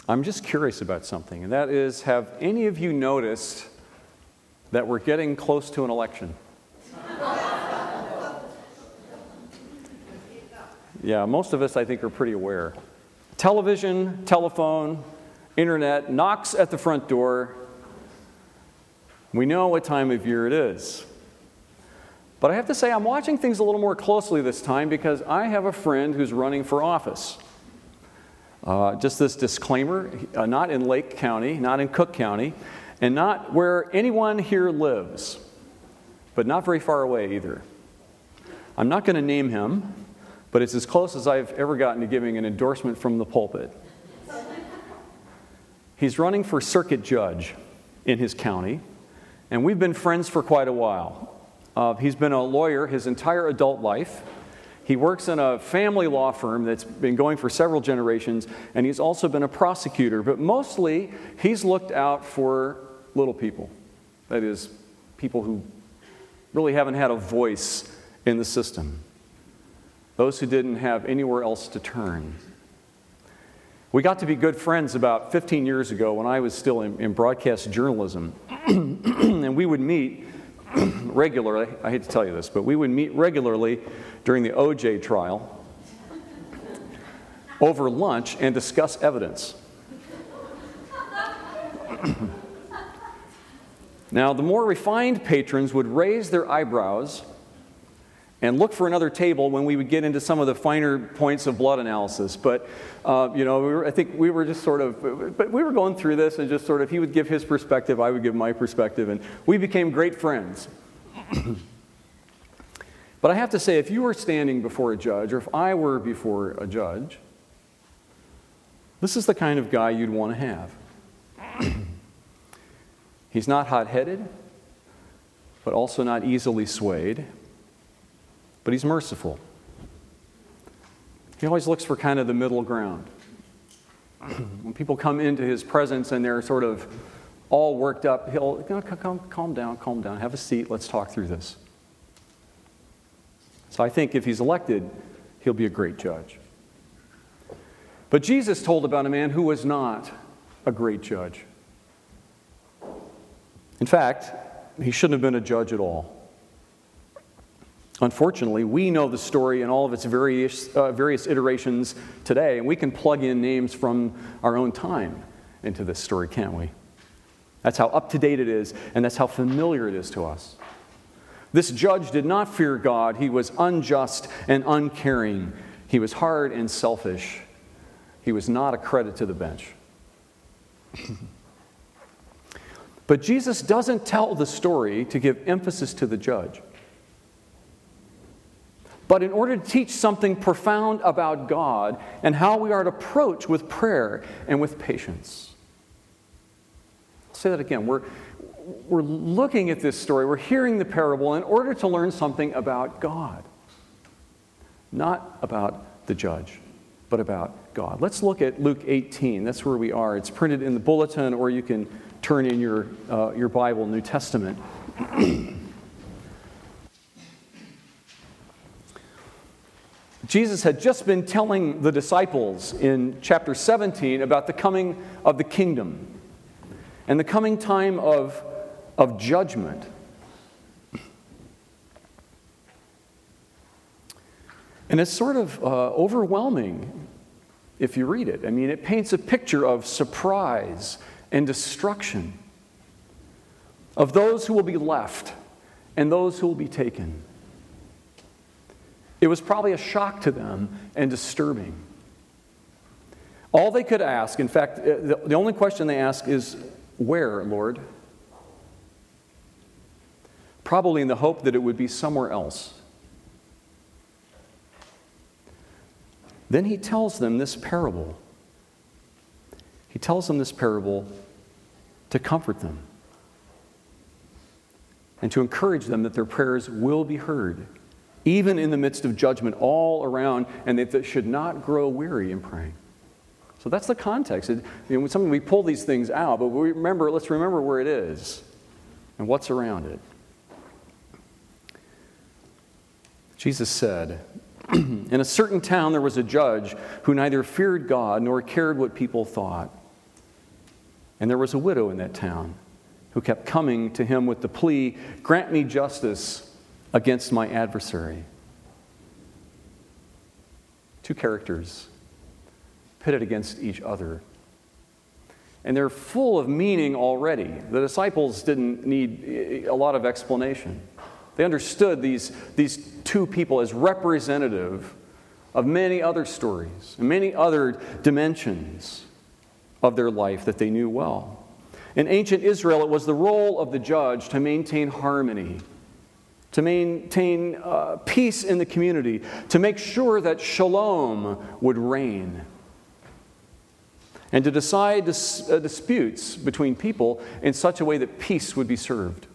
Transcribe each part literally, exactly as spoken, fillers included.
I'm just curious about something, and that is, have any of you noticed that we're getting close to an election? Yeah, most of us, I think, are pretty aware. Television, telephone, internet knocks at the front door. We know what time of year it is. But I have to say, I'm watching things a little more closely this time because I have a friend who's running for office. Uh, just this disclaimer, uh, not in Lake County, not in Cook County, and not where anyone here lives, but not very far away either. I'm not going to name him, but it's as close as I've ever gotten to giving an endorsement from the pulpit. He's running for circuit judge in his county, and we've been friends for quite a while. Uh, he's been a lawyer his entire adult life. He works in a family law firm that's been going for several generations, and he's also been a prosecutor. But mostly, he's looked out for little people. That is, people who really haven't had a voice in the system. Those who didn't have anywhere else to turn. We got to be good friends about fifteen years ago when I was still in, in broadcast journalism. And we would meet regularly. I hate to tell you this, but we would meet regularly during the O J trial over lunch and discuss evidence. Now, the more refined patrons would raise their eyebrows and look for another table when we would get into some of the finer points of blood analysis. But, uh, you know, we were, I think we were just sort of, but we were going through this and just sort of, he would give his perspective, I would give my perspective, and we became great friends. But I have to say, if you were standing before a judge, or if I were before a judge, this is the kind of guy you'd want to have. He's not hot-headed, but also not easily swayed. But he's merciful. He always looks for kind of the middle ground. When people come into his presence and they're sort of all worked up, he'll calm, calm down, calm down, have a seat, let's talk through this. So I think if he's elected, he'll be a great judge. But Jesus told about a man who was not a great judge. In fact, he shouldn't have been a judge at all. Unfortunately, we know the story in all of its various, uh, various iterations today, and we can plug in names from our own time into this story, can't we? That's how up-to-date it is, and that's how familiar it is to us. This judge did not fear God. He was unjust and uncaring. He was hard and selfish. He was not a credit to the bench. But Jesus doesn't tell the story to give emphasis to the judge, but in order to teach something profound about God and how we are to approach with prayer and with patience. I'll say that again. We're, we're looking at this story, we're hearing the parable in order to learn something about God. Not about the judge, but about God. Let's look at Luke eighteen. That's where we are. It's printed in the bulletin, or you can turn in your, uh, your Bible, New Testament. Jesus had just been telling the disciples in chapter seventeen about the coming of the kingdom and the coming time of, of judgment. And it's sort of uh, overwhelming if you read it. I mean, it paints a picture of surprise and destruction, of those who will be left and those who will be taken. It was probably a shock to them and disturbing. All they could ask, in fact, the, the only question they ask is, where, Lord? Probably in the hope that it would be somewhere else. Then he tells them this parable. He tells them this parable to comfort them and to encourage them that their prayers will be heard, even in the midst of judgment all around, and that they should not grow weary in praying. So that's the context. It, you know, something we pull these things out, but we remember. Let's remember where it is and what's around it. Jesus said, "In a certain town there was a judge who neither feared God nor cared what people thought. And there was a widow in that town who kept coming to him with the plea, "Grant me justice against my adversary." Two characters pitted against each other. And they're full of meaning already. The disciples didn't need a lot of explanation. They understood these, these two people as representative of many other stories and many other dimensions of their life that they knew well. In ancient Israel, it was the role of the judge to maintain harmony, to maintain uh, peace in the community, to make sure that shalom would reign, and to decide dis- uh, disputes between people in such a way that peace would be served.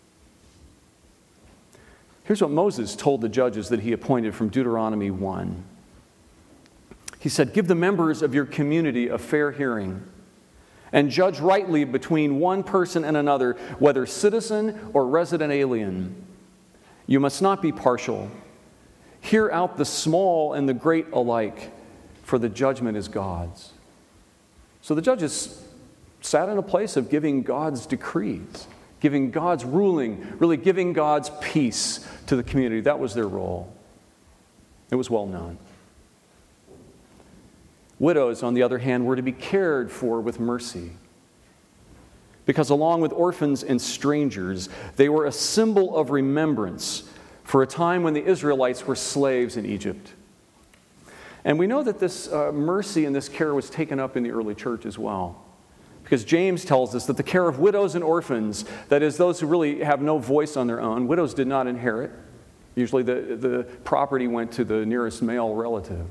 Here's what Moses told the judges that he appointed from Deuteronomy one. He said, "Give the members of your community a fair hearing, and judge rightly between one person and another, whether citizen or resident alien. You must not be partial. Hear out the small and the great alike, for the judgment is God's." So the judges sat in a place of giving God's decrees, giving God's ruling, really giving God's peace to the community. That was their role. It was well known. Widows, on the other hand, were to be cared for with mercy, because along with orphans and strangers, they were a symbol of remembrance for a time when the Israelites were slaves in Egypt. And we know that this uh, mercy and this care was taken up in the early church as well, because James tells us that the care of widows and orphans, that is, those who really have no voice on their own, widows did not inherit. Usually the, the property went to the nearest male relative.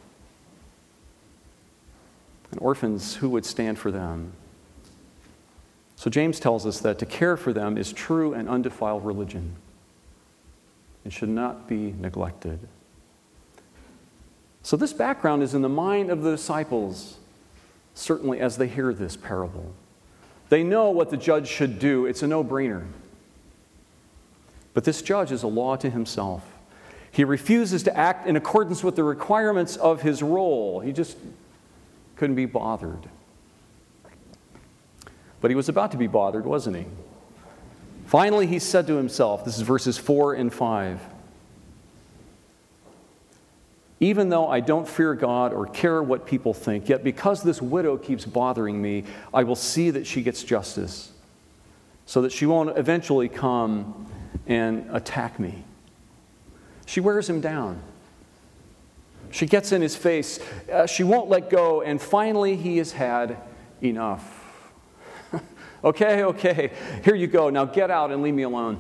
And orphans, who would stand for them? So James tells us that to care for them is true and undefiled religion and should not be neglected. So this background is in the mind of the disciples, certainly as they hear this parable. They know what the judge should do. It's a no-brainer. But this judge is a law to himself. He refuses to act in accordance with the requirements of his role. He just couldn't be bothered. But he was about to be bothered, wasn't he? Finally, he said to himself, this is verses four and five, "Even though I don't fear God or care what people think, yet because this widow keeps bothering me, I will see that she gets justice, so that she won't eventually come and attack me." She wears him down. She gets in his face. Uh, she won't let go, and finally he has had enough. Okay, okay, here you go. Now get out and leave me alone.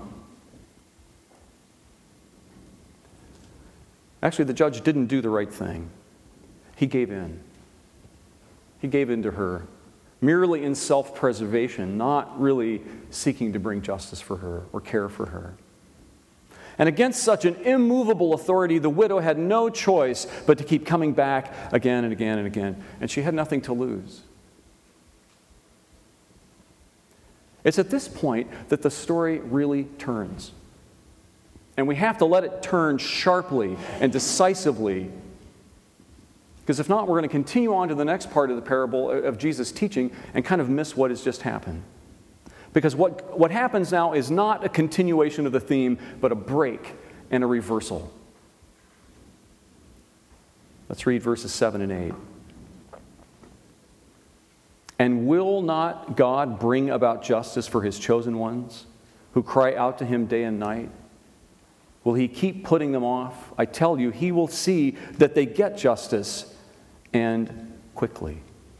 Actually, the judge didn't do the right thing. He gave in. He gave in to her, merely in self-preservation, not really seeking to bring justice for her or care for her. And against such an immovable authority, the widow had no choice but to keep coming back again and again and again. And she had nothing to lose. It's at this point that the story really turns. And we have to let it turn sharply and decisively. Because if not, we're going to continue on to the next part of the parable of Jesus' teaching and kind of miss what has just happened. Because what, what happens now is not a continuation of the theme, but a break and a reversal. Let's read verses seven and eight. "And will not God bring about justice for his chosen ones, who cry out to him day and night? Will he keep putting them off? I tell you, he will see that they get justice, and quickly."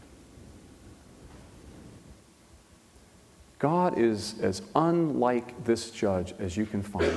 God is as unlike this judge as you can find.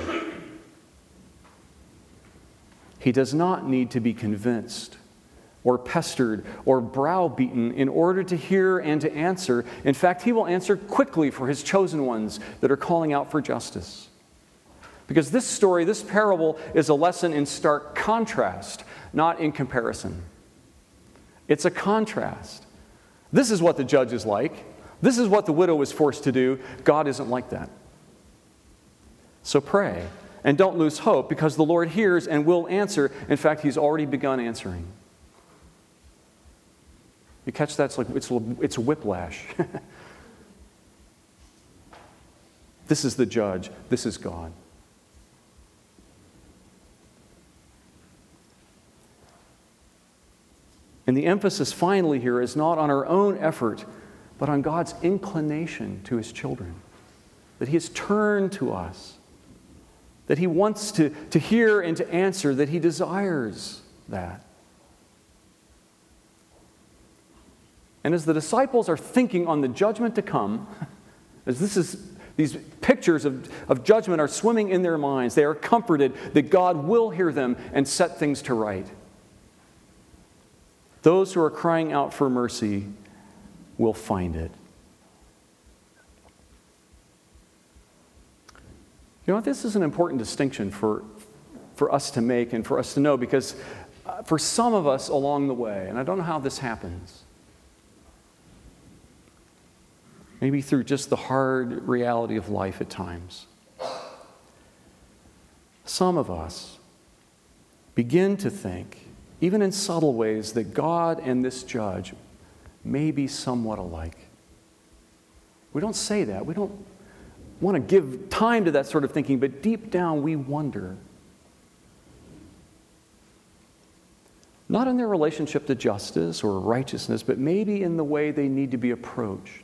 He does not need to be convinced or pestered or browbeaten in order to hear and to answer. In fact, he will answer quickly for his chosen ones that are calling out for justice. Because this story, this parable, is a lesson in stark contrast, not in comparison. It's a contrast. This is what the judge is like. This is what the widow was forced to do. God isn't like that. So pray, and don't lose hope, because the Lord hears and will answer. In fact, he's already begun answering. You catch that? It's like it's, it's whiplash. This is the judge. This is God. And the emphasis finally here is not on our own effort, but on God's inclination to his children. That he has turned to us. That he wants to, to hear and to answer. That he desires that. And as the disciples are thinking on the judgment to come, as this is these pictures of, of judgment are swimming in their minds, they are comforted that God will hear them and set things to right. Those who are crying out for mercy will find it. You know, this is an important distinction for, for us to make and for us to know, because uh, for some of us along the way, and I don't know how this happens, maybe through just the hard reality of life at times, some of us begin to think, even in subtle ways, that God and this judge may be somewhat alike. We don't say that. We don't want to give time to that sort of thinking, but deep down we wonder. Not in their relationship to justice or righteousness, but maybe in the way they need to be approached.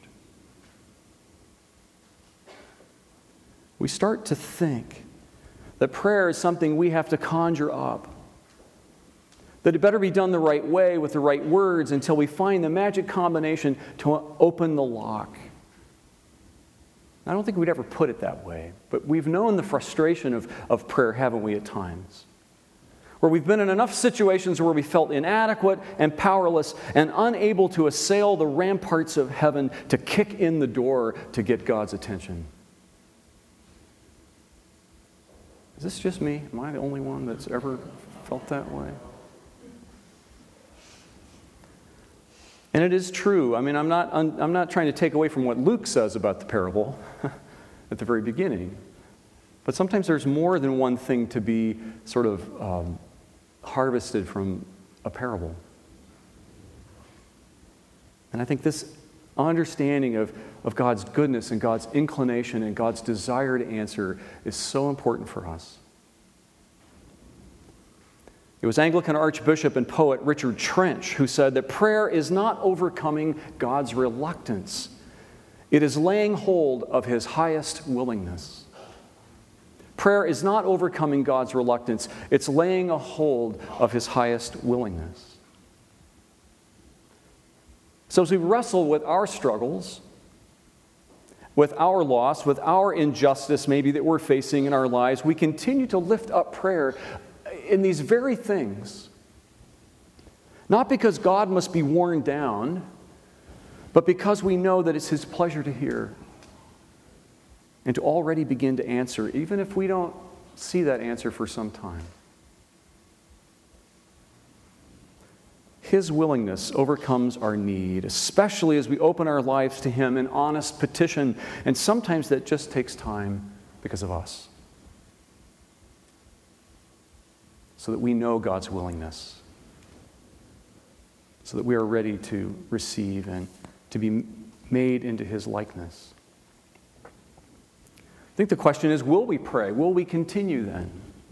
We start to think that prayer is something we have to conjure up. That it better be done the right way with the right words until we find the magic combination to open the lock. I don't think we'd ever put it that way, but we've known the frustration of, of prayer, haven't we, at times? Where we've been in enough situations where we felt inadequate and powerless and unable to assail the ramparts of heaven to kick in the door to get God's attention. Is this just me? Am I the only one that's ever felt that way? And it is true. I mean, I'm not, I'm not trying to take away from what Luke says about the parable at the very beginning. But sometimes there's more than one thing to be sort of um, harvested from a parable. And I think this understanding of, of God's goodness and God's inclination and God's desire to answer is so important for us. It was Anglican Archbishop and poet Richard Trench who said that prayer is not overcoming God's reluctance. It is laying hold of his highest willingness. Prayer is not overcoming God's reluctance. It's laying a hold of his highest willingness. So as we wrestle with our struggles, with our loss, with our injustice maybe that we're facing in our lives, we continue to lift up prayer in these very things. Not because God must be worn down, but because we know that it's his pleasure to hear and to already begin to answer, even if we don't see that answer for some time. His willingness overcomes our need, especially as we open our lives to him in honest petition, and sometimes that just takes time because of us. So that we know God's willingness, so that we are ready to receive and to be made into his likeness. I think the question is, will we pray? Will we continue then?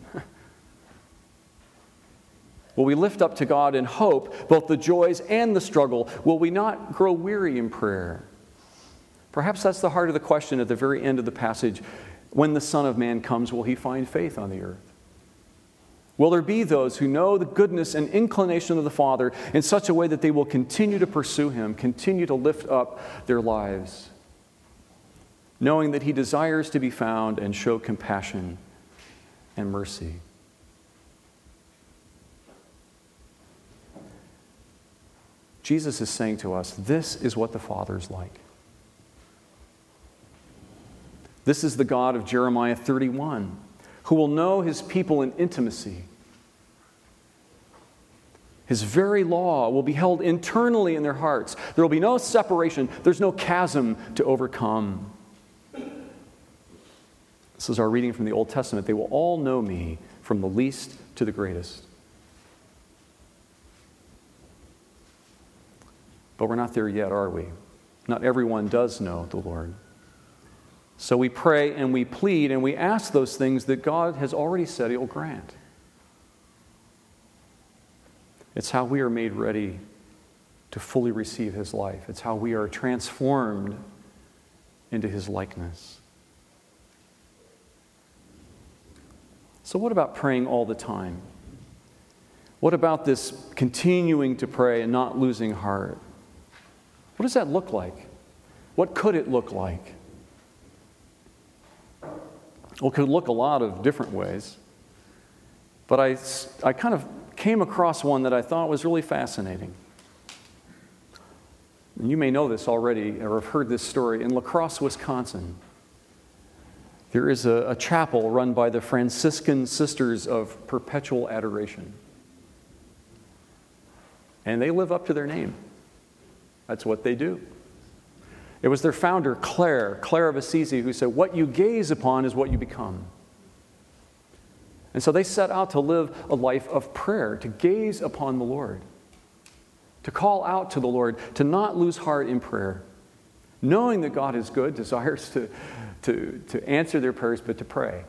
Will we lift up to God in hope both the joys and the struggle? Will we not grow weary in prayer? Perhaps that's the heart of the question at the very end of the passage. When the Son of Man comes, will he find faith on the earth? Will there be those who know the goodness and inclination of the Father in such a way that they will continue to pursue him, continue to lift up their lives, knowing that he desires to be found and show compassion and mercy? Jesus is saying to us, this is what the Father's like. This is the God of Jeremiah thirty-one, who will know his people in intimacy. His very law will be held internally in their hearts. There will be no separation. There's no chasm to overcome. This is our reading from the Old Testament. They will all know me, from the least to the greatest. But we're not there yet, are we? Not everyone does know the Lord. So we pray and we plead and we ask those things that God has already said He'll grant. It's how we are made ready to fully receive His life. It's how we are transformed into His likeness. So what about praying all the time? What about this continuing to pray and not losing heart? What does that look like? What could it look like? Well, it could look a lot of different ways. But I, I kind of came across one that I thought was really fascinating. And you may know this already or have heard this story. In La Crosse, Wisconsin, there is a, a chapel run by the Franciscan Sisters of Perpetual Adoration. And they live up to their name. That's what they do. It was their founder, Clare, Clare of Assisi, who said, what you gaze upon is what you become. And so they set out to live a life of prayer, to gaze upon the Lord, to call out to the Lord, to not lose heart in prayer, knowing that God is good, desires to, to, to answer their prayers, but to pray.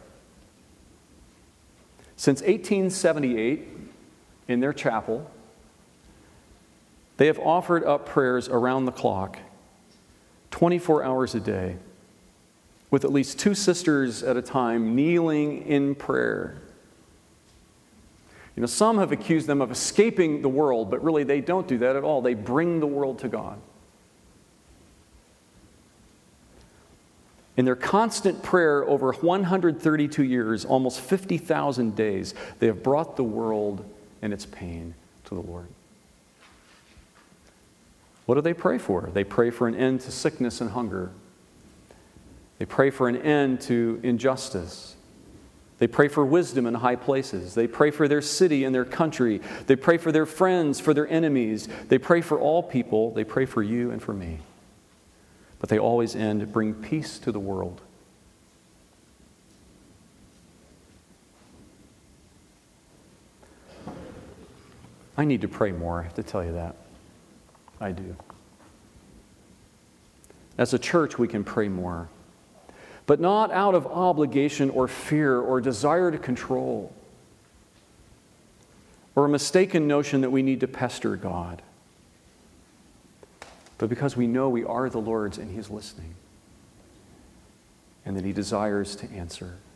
Since eighteen seventy-eight, in their chapel, they have offered up prayers around the clock, twenty-four hours a day, with at least two sisters at a time kneeling in prayer. You know, some have accused them of escaping the world, but really they don't do that at all. They bring the world to God. In their constant prayer over one hundred thirty-two years, almost fifty thousand days, they have brought the world and its pain to the Lord. What do they pray for? They pray for an end to sickness and hunger. They pray for an end to injustice. They pray for wisdom in high places. They pray for their city and their country. They pray for their friends, for their enemies. They pray for all people. They pray for you and for me. But they always end, bring peace to the world. I need to pray more, I have to tell you that. I do. As a church, we can pray more, but not out of obligation or fear or desire to control or a mistaken notion that we need to pester God, but because we know we are the Lord's and He's listening and that He desires to answer.